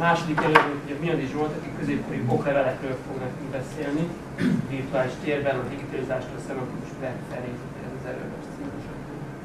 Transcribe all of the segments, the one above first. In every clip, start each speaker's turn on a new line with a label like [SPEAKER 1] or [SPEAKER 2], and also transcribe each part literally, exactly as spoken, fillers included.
[SPEAKER 1] második előadók, ugye Miadi Zsolt, akik középkori oklevelekről fog nekünk beszélni, virtuális térben, a digitalizástól a szemantikus web felé, ez az előadás címesen.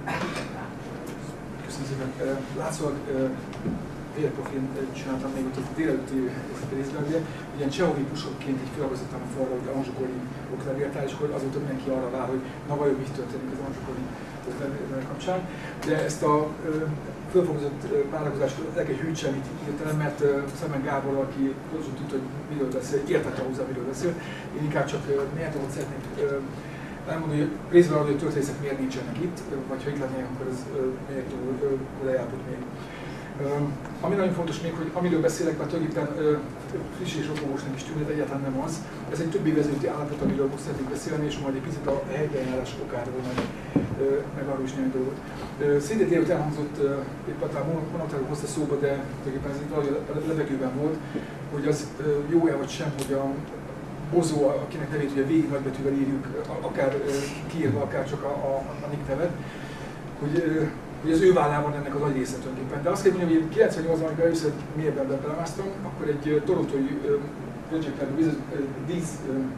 [SPEAKER 2] Köszönöm szépen. Látszólag vérprofil csináltam még ott a délelőtti részben, ugye ilyen csehovipusokként így felagazottam arra, hogy Anzsukori oklevéltár, és akkor azóta mindenki arra vár, hogy na vajon mi történik az Anzsukori oklevél kapcsán. De ezt a fölfogozott várakozást el kell hűtsem itt hirtelen, mert Szemen Gábor, aki pontosan tudta, hogy miről beszél, értette hozzá, miről beszél. Én inkább csak néhány dolgot szeretnék elmondani, hogy részben arra, hogy a történészek miért nincsenek itt, vagy ha itt lennének, akkor ez miért túl lejárt még. Ami nagyon fontos még, hogy amiről beszélek, mert tulajdonképpen friss és okogósnak is tűnik, egyáltalán nem az. Ez egy többi vezetői állapot, amiről most szeretnék beszélni, és majd egy picit a helybejárás okáról, meg, meg arról is néhány dolgot. Szintén délután elhangzott, éppen talán Monotáról hozta szóba, de tulajdonképpen ez valahogy a levegőben volt, hogy az jó-e vagy sem, hogy a Bozó, akinek nevét ugye végig nagybetűvel írjuk, akár kiírva, akár csak a, a, a nick nevet, hogy hogy az ő vállán van ennek az nagy része tulajdonképpen. De azt kell mondani, hogy kilencvennyolcban, amikor először mélyebben belemáztam, akkor egy torontói projektben dísz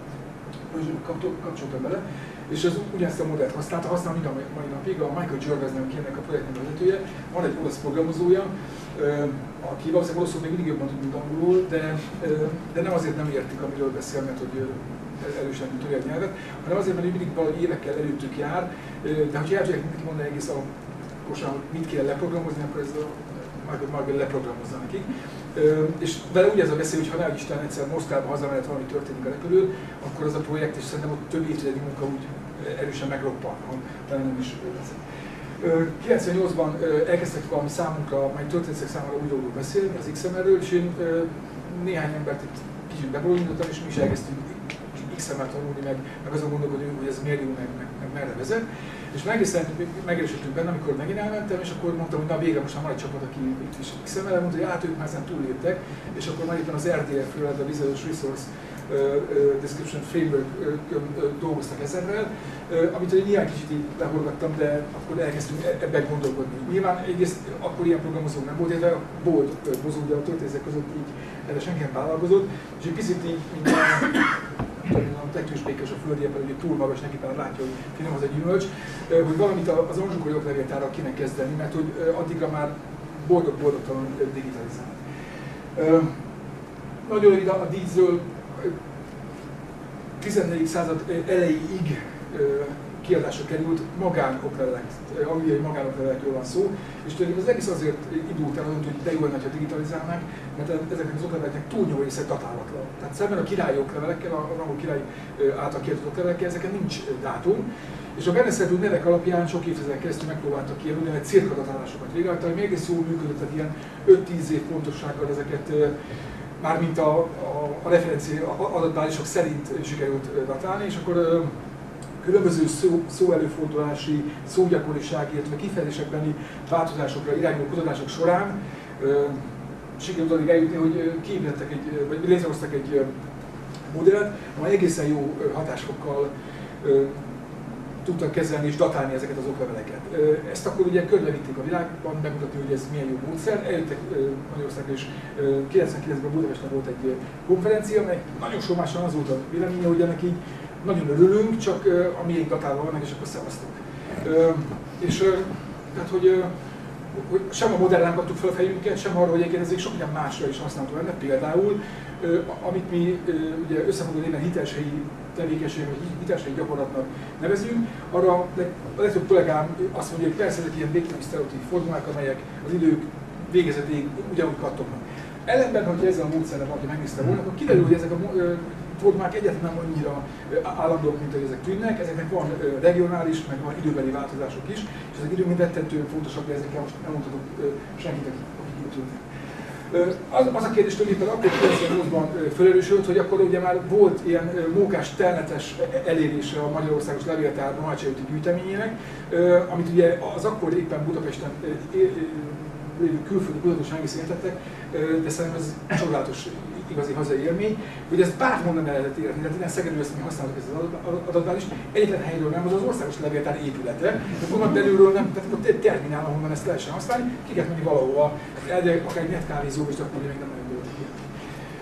[SPEAKER 2] kapcsoltam bele, és az ugyanezt a modellt használta, használ mind a mai napig, a Michael Jervis nevű ennek a projektnek vezetője, van egy olasz programozója, aki valószínűleg olaszul még mindig jobban tud, mint angolul, de, de nem azért nem értik, amiről beszél, mert hogy erősen tudja a nyelvet, hanem azért, mert mindig valahogy évekkel előttük jár, de hogyha el tudják neki mondani egész a hogy mit kell leprogramozni, akkor ez a Michael Marvel leprogramozza nekik. És vele úgy ez a veszély, hogy ha nehogy Isten egyszer Moszkvába hazamenet valami történik a repülőn, akkor az a projekt, és szerintem ott több évtizedi munka úgy erősen megroppan, ha nem is lesz. kilencvennyolcban elkezdtek valami számunkra, majd történetek számára új dolgokról beszélni, az iksz em el-ről, és én néhány embert itt kicsit bebolondítottam, és mi is elkezdtünk iksz em el-t tanulni, meg, meg azon gondolkodni, hogy ez miért jó, meg, meg, meg merre vezet. És megerősödtünk benne, amikor megint elmentem, és akkor mondtam, hogy na végre most már van egy csapat, aki itt is iksz em el-el mondta, hogy hát ők már ezen túlléptek, és akkor már éppen az er dé ef-ről, a Visual Resource uh, uh, Description Framework uh, uh, dolgoztak ezerrel, uh, amit én ilyen kicsit így lehorgattam, de akkor elkezdtünk ebben gondolkodni. Nyilván egyrészt akkor ilyen programozók nem volt, illetve volt Bozó, de a történetek között így erre senki nem vállalkozott, és egy picit így a legtűspékes a földjében, hogy túl magas neki, mert látja, hogy finom az egy gyümölcs, hogy valamit az Anzsukori oklevéltárral kéne kezdeni, mert hogy addigra már boldog-boldogtalan digitalizál. Nagyon rövid a díszről, tizennegyedik század elejéig kiadásra került magánoklevelek, angliai magánoklevelekről van szó, és tulajdonképpen az egész azért indult el, hogy de jó lenne, ha digitalizálnánk, mert ezeknek az okleveleknek túlnyomó része datálatlan. Tehát szemben a királyi oklevelekkel, a angol király által kiadott oklevelekkel, ezeken nincs dátum, és a benne szereplő nevek alapján sok évtizeden keresztül megpróbáltak kiadni, mert cirkadatálásokat végrehajtani, hogy még egész jól működött, tehát ilyen öt-tíz év pontossággal ezeket mármint a, a, a referencia adatbázisok szerint sikerült datálni, és akkor különböző szó, szóelőfordulási, szógyakorisági, illetve kifejezésekbeni változásokra irányuló kutatások során sikerült addig eljutni, hogy kiépítettek egy, vagy létrehoztak egy modellet, amely egészen jó hatásfokkal tudtak kezelni és datálni ezeket az okleveleket. Ezt akkor ugye körülevitték a világban, megmutatni, hogy ez milyen jó módszer. Eljöttek Magyarországra, és kilencvenkilencben Budapesten volt egy konferencia, amely nagyon somásan az volt a véleménye, hogy ennek így nagyon örülünk, csak a miénk datálva vannak, és akkor szevasztok. És tehát, hogy, hogy sem a modellre nem kaptuk fel a fejünket, sem arra, hogy egyébként sok minden másra is használható lenne. Például, amit mi ugye összefoglaló néven hiteleshelyi tevékenység, vagy hiteleshelyi gyakorlatnak nevezünk, arra a legtöbb kollégám azt mondja, hogy persze ezek ilyen végtelen sztereotíp formulák, amelyek az idők végezetéig ugyanúgy kattognak. Ellenben, hogyha ezzel a módszerrel valaki megnézte volna, akkor kiderül, hogy ezek a formák egyáltalán nem annyira állandók, mint hogy ezek tűnnek, ezeknek van regionális, meg van időbeli változások is, és ezek időben rettentően fontosak, de ezekkel most nem mondhatok senkit, akik itt ülnek. Az, az a kérdés tulajdonképpen akkor kilencvennyolcban felerősödött, hogy akkor ugye már volt ilyen mókás, telnetes elérése a Magyarországos Levéltár Mohácsi gyűjteményének, amit ugye az akkor éppen Budapesten lévő külföldi kutatóság egészítettek, de szerintem ez csodálatos igazi hazai élmény, hogy ezt bárhonnan el lehet érni, tehát innen Szegedről ezt mi használjuk ezt az adatbázist, egyetlen helyről nem, az az Országos Levéltár épülete, de onnan belülről nem, tehát ott egy terminál, ahonnan ezt lehessen használni, ki kell menni valahova, akár egy netkávézóba is, akkor még nem nagyon volt.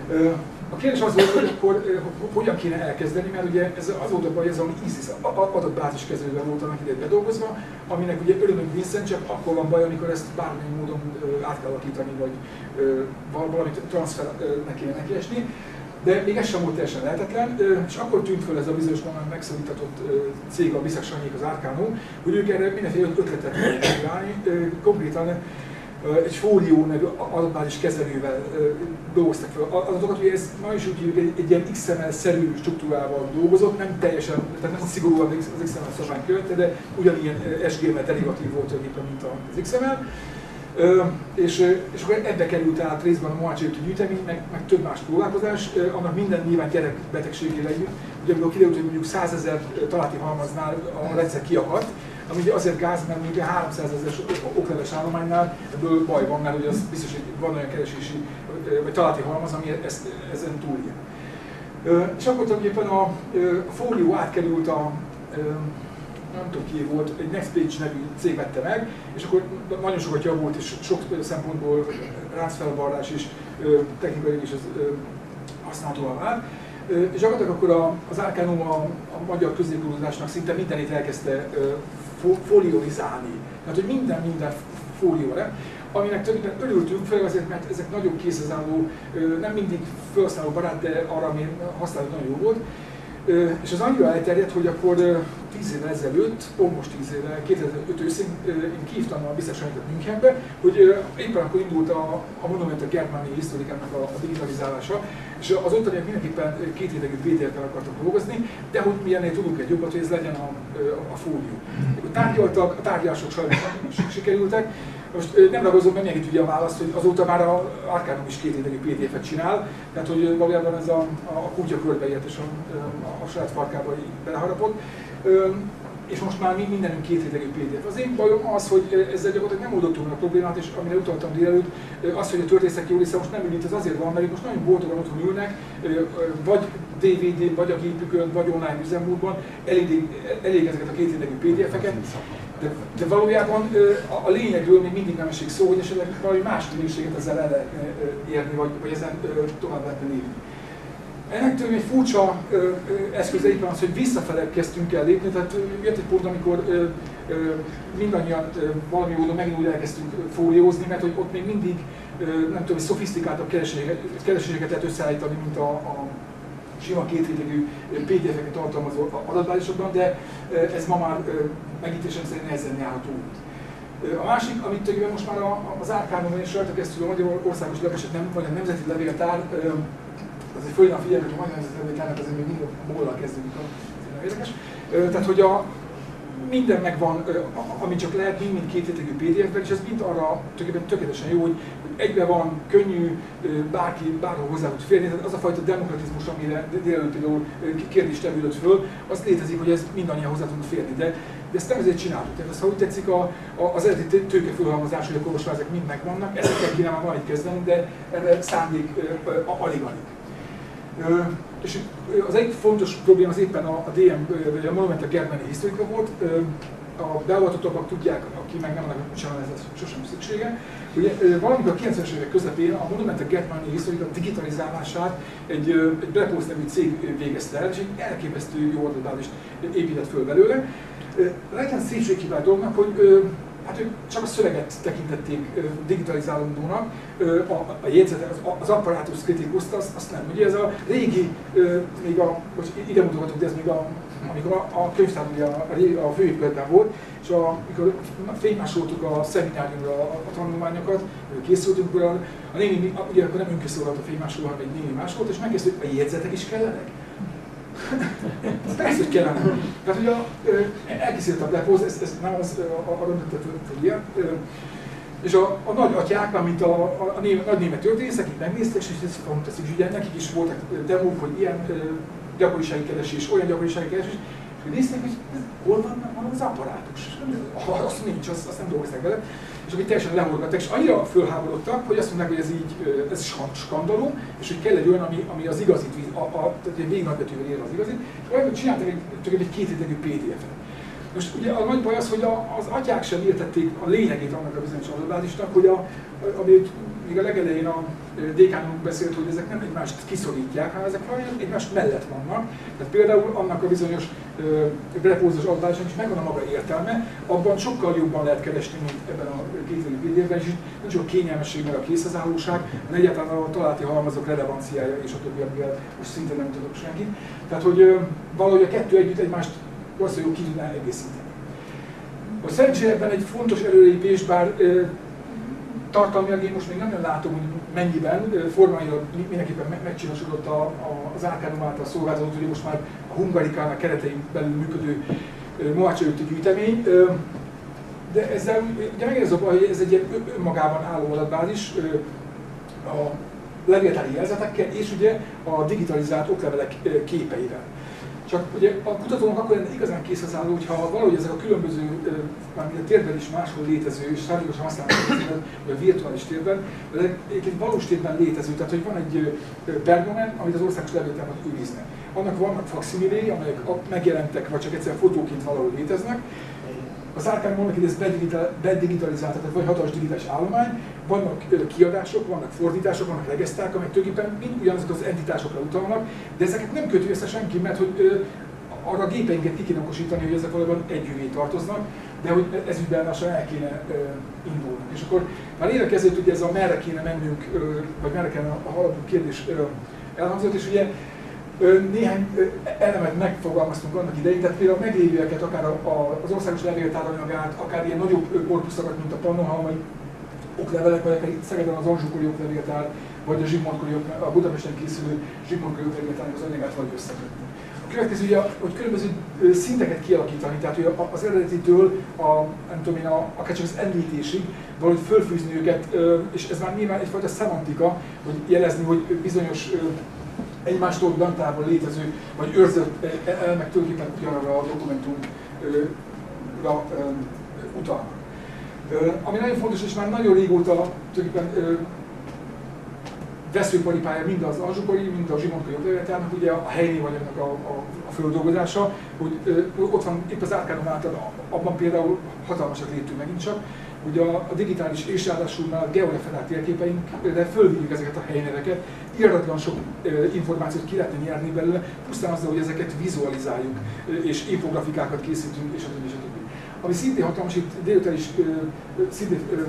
[SPEAKER 2] A kérdés az volt, hogy akkor hogyan kéne elkezdeni, mert ugye ez az volt a baj, ez a ISIS adatbázis kezelővel volt annak idején bedolgozva, aminek ugye örülünk Vincent, csak akkor van baj, amikor ezt bármilyen módon át kell alakítani, vagy valamit transfernek kéne neki esni. De még ez sem volt teljesen lehetetlen, és akkor tűnt fel ez a bizonyos már megszólítatott cég, a Visszak Sanyék, az Arcanum, hogy ők erre mindenféle ötletet tudnak csinálni. Konkrétan egy fólió nevű adatbázis kezelővel dolgoztak fel adatokat, hogy ez ma is úgy hívjuk, egy, egy ilyen iksz em el-szerű struktúrával dolgozott, nem teljesen, tehát nem szigorúan az iksz em el szabvány követte, de ugyanilyen es gé em el derivatív volt tulajdonképpen, mint az iksz em el. Uh, és, és akkor ebbe került át részben a Mohácsi gyűjtemény, meg, meg több más próbálkozás, uh, annak minden nyilván gyerekbetegségére együtt. Ugye amikor kiderült, hogy mondjuk százezer találati halmaznál a rendszer kiakadt, ami ugye azért gáz, mert mondjuk háromszázezer okleves állománynál ebből baj van, mert ugye az biztos, hogy van olyan keresési vagy találati halmaz, ami ezt, ezen túlja. Uh, és akkor tulajdonképpen a, a fólió átkerült a uh, nem tudom ki volt, egy Nextpage nevű cég vette meg, és akkor nagyon sokat javult, és sok szempontból ráncfelvarrás is, technikai is használhatóan vált. És gyakorlatilag akkor az Arcanum a, a magyar középkutatózásnak szinte mindenét elkezdte fólióizálni. Tehát, hogy minden, minden fólióra, aminek tulajdonképpen örültünk, főleg azért, mert ezek nagyon készhez álló, nem mindig felhasználó barát, de arra, ami használat nagyon jó volt. És az annyira elterjedt, hogy akkor tíz évvel ezelőtt, pont most tíz éve, kétezer-öt őszén én kihívtam a Visszak Sanyékot Münchenbe, hogy éppen akkor indult a, a Monument a Germania historikának a, a digitalizálása, és az ottaniak mindenképpen két rétegű pé dé ef-tel akartak dolgozni, de hogy mi ennél tudunk egy jobbat, hogy ez legyen a, a, a fólió. Akkor tárgyaltak, a tárgyalások sajnos sikerültek. Most nem ragozom meg mindenkit ugye a választ, hogy azóta már az Arcanum is két rétegű pé dé ef-et csinál, tehát hogy valójában ez a, a kutya körbeért és a, a, a saját farkába beleharapott. És most már mindenünk két rétegű pé dé ef. Az én bajom az, hogy ezzel gyakorlatilag nem oldottunk meg a problémát, és amire utaltam délelőtt, az, hogy a történészek jó része most nem ül itt, az azért van, mert most nagyon boldogan otthon ülnek, vagy dé vé dén, vagy a gépükön, vagy online üzemmódban, elég, elég ezeket a két rétegű pé dé ef-eket. De, de valójában a, a lényegről még mindig nem esik szó, hogy esetleg valami más minőséget ezzel el lehetne érni, vagy, vagy ezen tovább lehetne lépni. Ennek tőlem egy furcsa eszköze éppen az, hogy visszafele kezdtünk el lépni, tehát jött egy pont, amikor ö, ö, mindannyian ö, valami módon megint úgy elkezdtünk fóliózni, mert hogy ott még mindig ö, nem tudom, szofisztikáltabb kereséseket lehet összeállítani, mint a, a sima kétrétegű pé dé ef-eket tartalmazó adatbázisokban, de ez ma már megítésen szerint nehezen járható út. A másik, amit tulajdonképpen most már az Arcanumon és rajta keresztül a Magyarországos Leveset nem, vagy a Nemzeti Levéltár, azért följen a figyelmet, hogy a Magyar Nemzeti Levéltárnak azért még mindig mólal kezdődik, azért nem érdekes. Tehát, hogy a, minden megvan, ami csak lehet, mind, mind két rétegű pé dé ef-ben, és ez mind arra tökéletesen jó, hogy egyben van, könnyű, bárki, bárhol hozzá tud férni, tehát az a fajta demokratizmus, amire délelőtt például kérdést tevődött föl, az létezik, hogy ez mindannyian hozzá tudunk férni, de, de ezt nem ezért csináltuk. Tehát ezt, ha úgy tetszik, a, a, az eredeti tőkefölhalmozás, hogy a kolosvázak mind megvannak, ezekkel kéne már valamit kezdeni, de erre szándék alig-alig. És az egyik fontos probléma az éppen a, a dé em, vagy a Monument a Germania historika volt. A beavatottak tudják, aki meg nem annak sem ez sosem szüksége. Ugye valamikor a kilencvenes évek közepén a Monument a Germania historika digitalizálását egy, egy Blackpool nevű cég végezte el, és egy elképesztő jó adatbázist épített föl belőle. Legyen szépségkíván dolognak, hogy hát ők csak a szöveget tekintették digitalizálódónak, a, a jegyzetet, az, az apparatus criticust, azt, azt nem. Ugye ez a régi, még a, most ide mutogatok, de ez még a, amikor a, a könyvtár ugye a, a, a főépületben volt, és a, amikor fénymásoltuk a szemináriumra a, a tanulmányokat, készültünk, akkor a, a néni, ugye akkor nem önkészülhet a fénymásoló, hanem egy néni másolt, és megkezdtük, a jegyzetek is kellenek? Persze, hogy kellene. Tehát ugye elkészült a Blackpool, ez, ez nem az a röntgentető ilyen. És a, a nagy atyák, mint a, a, a, német, nagy német történészek, akik megnéztek, és ez fantasztikus, ugye nekik is voltak demók, hogy ilyen gyakorisági keresés, olyan gyakorisági keresés, és hogy nézték, hogy ez, hol van, van az apparátus. Ha azt nincs, azt, azt nem dolgozták vele. És akkor teljesen lehorgatták, és annyira fölháborodtak, hogy azt mondták, hogy ez így, ez skandalum, és hogy kell egy olyan, ami, ami az igazit, a, a, tehát egy végig nagybetűvel ér az igazit, és olyan, hogy csináltak egy, csak egy kétrétegű pé dé ef-et. Most ugye a nagy baj az, hogy a, az atyák sem értették a lényegét annak a bizonyos adatbázisnak, hogy a, ami még a legelején a dékánunk beszélt, hogy ezek nem egymást kiszorítják, hanem ezek valami egymást mellett vannak. Tehát például annak a bizonyos repózos adatásnak is megvan a maga értelme, abban sokkal jobban lehet keresni, mint ebben a kétszerű pé dé ef-ben, és nincs csak kényelmesség, meg a készhezárulóság, hanem egyáltalán a találati halmazok relevanciája és a többi, amivel most szinte nem tudok senki. Tehát, hogy valahogy a kettő együtt egymást valószínűleg ki tudná egészíteni. A szerencsére ebben egy fontos előrelépés, bár tartalmilag én most még nem látom, hogy mennyiben, formailag mindenképpen megcsinosodott a, a, az Arcanum által szolgáltatott, hogy most már a Hungarikának keretein belül működő Mohács előtti gyűjtemény. De ezzel ugye megérdez a baj, hogy ez egy ilyen önmagában álló adatbázis a levéltári jelzetekkel és ugye a digitalizált oklevelek képeivel. Csak ugye a kutatónak akkor lenne igazán készhez álló, hogyha valahogy ezek a különböző, mármint a térben is máshol létező, és szándékosan használható, vagy a virtuális térben, de egy valós térben létező, tehát hogy van egy pergamen, amit az országos levéltárban őrizne. Annak vannak fakszimiléi, amelyek megjelentek, vagy csak egyszerűen fotóként valahol léteznek. Az Arcanumnak ez bedigitalizált, tehát vagy hatalmas digitális állomány, vannak kiadások, vannak fordítások, vannak regesztrák, amelyek tulajdonképpen mind ugyanazok az entitásokra utalnak, de ezeket nem köti össze senki, mert hogy arra a gépeinket ki kéne okosítani, hogy ezek valóban együvé tartoznak, de hogy ez ügyben lassan el kéne indulni. És akkor már évek ezelőtt ugye ez a merre kéne mennünk, vagy merre kéne a haladó kérdés elhangzott, és ugye néhány elemet megfogalmaztunk annak idején, tehát például a meglévőeket, akár az országos levéltár anyagát, akár ilyen nagyobb korpuszokat, mint a pannonhalmai oklevelek, vagy akár itt Szegeden az Anzsúkori oklevéltár, vagy a Zsigmondkori, a Budapesten készülő Zsigmondkori oklevéltárnak az anyagát vagy összekötni. A következő ugye, hogy különböző szinteket kialakítani, tehát hogy az eredetitől a, nem tudom én, a, akár csak az említésig valahogy fölfűzni őket, és ez már nyilván egyfajta szemantika, hogy jelezni, hogy bizonyos egymástól dantában létező, vagy őrzött elemek tulajdonképpen ugyanarra a dokumentumra utalnak. Ami nagyon fontos, és már nagyon régóta tulajdonképpen veszőparipája mind az Anzsúkori, mind a Zsigmondkori oklevéltárnak, ugye a helynévanyagnak a, a, a földolgozása, hogy ott van épp az Arcanum által, abban például hatalmasak léptünk megint csak, ugye a, a digitális és ráadásul már a georeferált térképeinkre fölvigyük ezeket a helyneveket, irdatlan sok e, információt ki lehetne nyerni belőle, pusztán azzal, hogy ezeket vizualizáljuk, e, és infografikákat készítünk, és a többi, és a többi. Ami szintén hatalmas, itt délután is e, szintén e,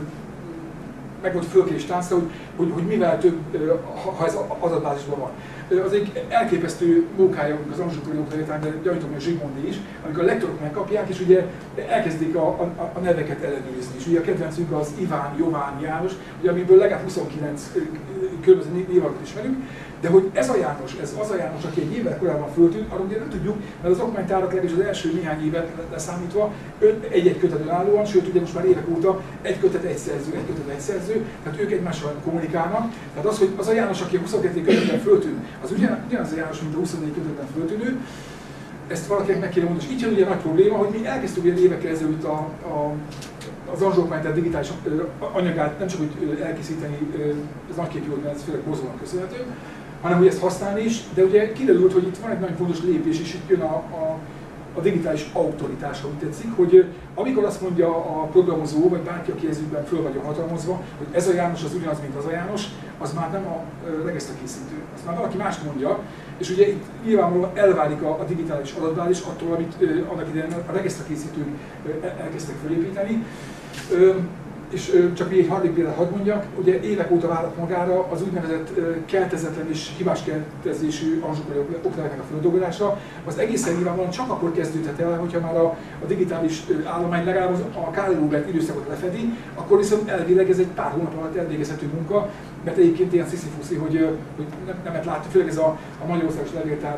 [SPEAKER 2] meg volt fölkérés táncra, hogy, hogy, hogy mivel több, ha, ha ez adatbázisban van. Az egy elképesztő mókája az Anzsúkori oklevéltár, de gyanítom, hogy a Zsigmondi is, amikor a lektorok megkapják, és ugye elkezdik a, a, a neveket ellenőrizni. És ugye a kedvencünk az Iván, Jován, János, ugye, amiből legalább huszonkilenc különböző névalatot ismerünk, de hogy ez a János, ez az a János, aki egy évvel korábban föltűnt, arról ugye nem tudjuk, mert az okmánytárak legalábbis az első néhány évet leszámítva egy-egy kötetben állóan, sőt ugye most már évek óta egy kötet egy szerző, egy kötet egy szerző, tehát ők egymással kommunikálnak. Tehát az, hogy az a János, aki a huszonkettő kötetben föltűnt, az ugyanaz a János, mint a huszonnégy kötetben föltűnő, ezt valakinek meg kéne mondani. És így jön ugye a nagy probléma, hogy mi elkezdtük ugye évekkel ezelőtt a, a az Anzsókmány, digitális anyagát nem csak úgy elkészíteni, ez nagyképű volt, mert ez főleg Bozónak köszönhető, hanem hogy ezt használni is, de ugye kiderült, hogy itt van egy nagyon fontos lépés, és itt jön a, a, a digitális autoritás, ahogy tetszik, hogy amikor azt mondja a programozó, vagy bárki, aki ez ügyben föl vagy hatalmazva, hogy ez a János az ugyanaz, mint az a János, az már nem a regisztrakészítő, azt már valaki más mondja, és ugye itt nyilvánvalóan elválik a, a digitális adatbázis attól, amit ö, annak idején a regisztrakészítők elkezdtek felépíteni. Ö, és ö, csak még egy harmadik példát hadd mondjak, ugye évek óta vállalt magára az úgynevezett ö, keltezetlen és hibás keltezésű Anzsúkori oklevéleknek a földolgozása. Az egészen nyilvánvalóan csak akkor kezdődhet el, hogyha már a, a digitális ö, állomány legalább az, a Károly Róbert időszakot lefedi, akkor viszont elvileg ez egy pár hónap alatt elvégezhető munka, mert egyébként ilyen sziszifuszi, hogy, hogy nem, nem lehet látni, főleg ez a, a Magyarországos Levéltár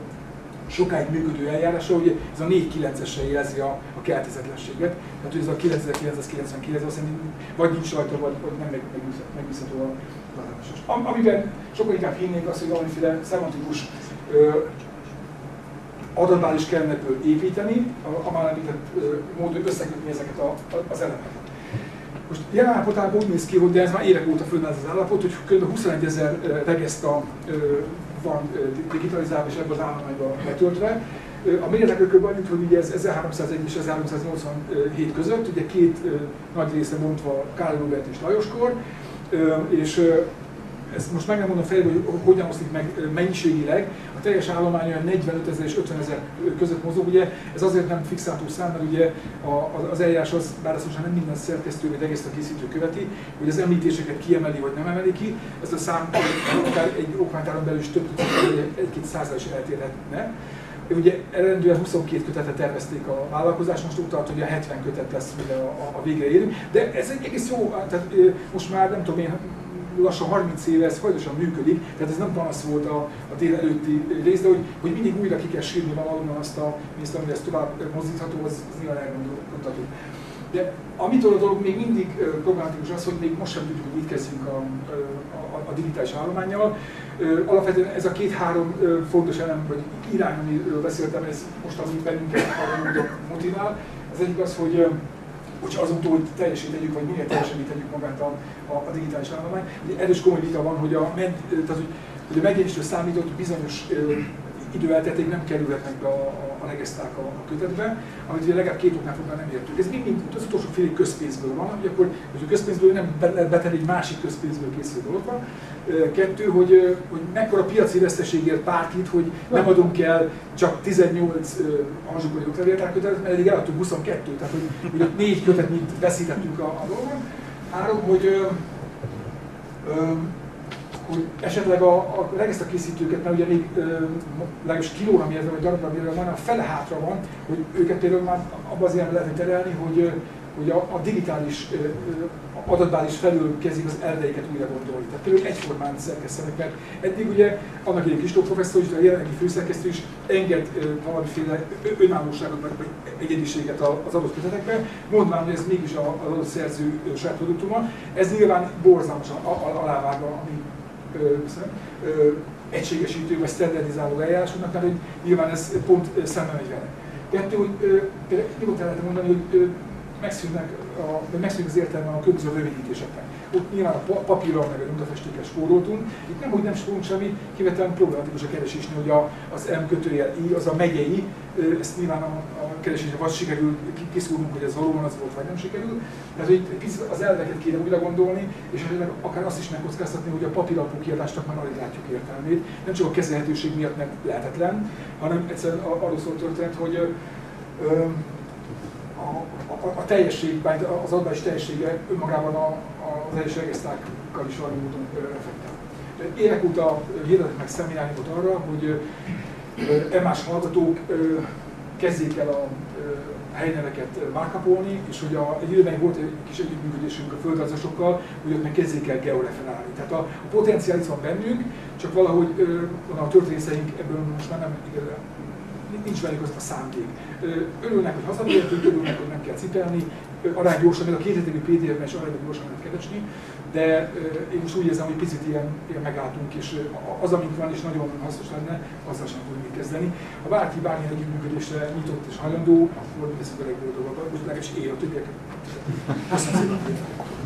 [SPEAKER 2] sokáig működő eljárása, hogy ez a négy kilencessel jelzi a, a keltezetlenséget. Tehát ez a kilencezerkilencszázkilencvenkilenc, azt hiszem, vagy nincs rajta, vagy, vagy nem megbízható a láthatásos. Amiben sokkal inkább hinnék azt, hogy valamiféle szemantikus adatbázis kellene építeni, a, a már említett módon összekötni ezeket a, a, az elemeket. Most jelen állapotában úgy néz ki, hogy de ez már évek óta fönnáll az állapot, hogy kb. huszonegyezer regesztra van digitalizálva és ebben az állományban betöltve. A méretekről kb. Annyit, hogy ugye ez ezerháromszázegy és ezerháromszáznyolcvanhét között, ugye két nagy részre bontva Károly Róbert és Lajos kor, És ezt most meg nem mondom fejből, hogy hogyan oszlik meg mennyiségileg. A teljes állomány olyan negyvenötezer és ötvenezer között mozog, ugye ez azért nem fixáltó szám, mert ugye az eljárás az, bár ezt most nem minden szerkesztő vagy egész a készítő követi, hogy az említéseket kiemeli vagy nem emeli ki, ezt a szám akár egy okmánytáron belül is több egy-két százalék is eltérhetne. Ugye eredendően huszonkét kötetet tervezték a vállalkozás, most úgy tart, hogy a hetven kötet lesz, mire a, a, a végre érünk. De ez egy egész jó, tehát most már nem tudom én, lassan harminc éve ez folyamatosan működik, tehát ez nem panasz volt a, a tél előtti rész, de hogy, hogy mindig újra ki kell sírni valahonnan azt a pénzt, amire ez tovább mozdítható, az, az nyilván elgondolkodható. De amitől a dolog még mindig problematikus az, hogy még most sem tudjuk, hogy mit kezdjünk a, a, a digitális állománnyal. Alapvetően ez a két-három fontos elem, vagy irány, amiről beszéltem, ez most ami bennünket motivál. Az egyik az, hogy hogy azótól, hogy teljesen tegyük, vagy minél teljesen tegyük magát a, a, a digitális állomány. Ugye erős komoly vita van, hogy a, tehát, hogy, hogy a megjelenésről számított bizonyos ö, időeltelték nem kerülhetnek be a, a, a legeszták a, a kötetbe, amit ugye legalább két oknál fogva nem értünk. Ez még mind az utolsó félig közpénzből van, hogy akkor hogy a közpénzből nem lehet betenni egy másik közpénzből készülő dolog van. Kettő, hogy, hogy mekkora piaci veszteségért bárkit, hogy nem adunk el csak tizennyolc alzsukori oklevéltárkötetet, mert eddig eladtunk huszonkettőt, tehát hogy, hogy ott négy kötetnyit veszítettünk a, a dolgon. Három, hogy, ö, ö, hogy esetleg a, a regisztrakészítőket, mert ugye még legalábbis kilóra mérve, vagy darabra mérve van, a fele hátra van, hogy őket például már abban az ilyen lehetne terelni, hogy, hogy a, a digitális adatbázis felül kezdik az elveiket újra gondolni. Tehát például egyformán szerkesztenek, mert eddig ugye annak egy Kristóf professzor, és a jelenlegi főszerkesztő is enged valamiféle önállóságot, vagy egyediséget az adott kötetekben, mondván, hogy ez mégis az adott szerző saját produktuma. Ez nyilván borzalmasan alávágva a mi egységesítő vagy standardizáló eljárásunknak, mert hogy nyilván ez pont szemben megy vele. Kettő, hogy például nyugodtan lehet mondani, hogy megszűnnek, a, megszűnik az értelme a különböző rövidítéseknek. Ott nyilván a papírral meg a nyomtatfestékkel spóroltunk. Itt nem, hogy nem spórolunk semmi, kivetően problematikus a keresésnél, hogy a, az M kötőjel I, az a megyei, ezt nyilván a, a keresésre vagy sikerül kiszúrnunk, hogy ez valóban az volt, vagy nem sikerül. Tehát hogy az elveket kéne újra gondolni, és akár azt is megkockáztatni, hogy a papíralapú kiadásnak már alig látjuk értelmét. Nem csak a kezelhetőség miatt nem lehetetlen, hanem egyszerűen arról szól történet, hogy ö, A, a, a teljesség, az adatbázis teljessége önmagában a, a, az egyes regisztrákkal is valami módon reflektál. Évek óta hirdetek meg szemináriumot arra, hogy e más hallgatók kezdjék el a helyneveket márkapolni, és hogy a, egy időben volt egy kis együttműködésünk a földrajzosokkal, hogy ott meg kezdjék el georeferálni. Tehát a, a potenciál itt van bennünk, csak valahogy a történészeink ebből most már nem igazán, nincs bennük az a szándék. Örülnek, hogy hazavihetünk, örülnek, hogy nem kell cipelni, arány gyorsan, még a kéthetégű pé dé ef-ben is arányban gyorsan lehet keresni, de én most úgy érzem, hogy picit ilyen, ilyen megálltunk, és az, amink van, és nagyon hasznos lenne, azzal sem tudunk mit kezdeni. Ha bárki bármilyen együttműködésre nyitott és hajlandó, akkor mi leszünk a legboldogabban, most legalábbis én a többiek. Köszönöm szépen!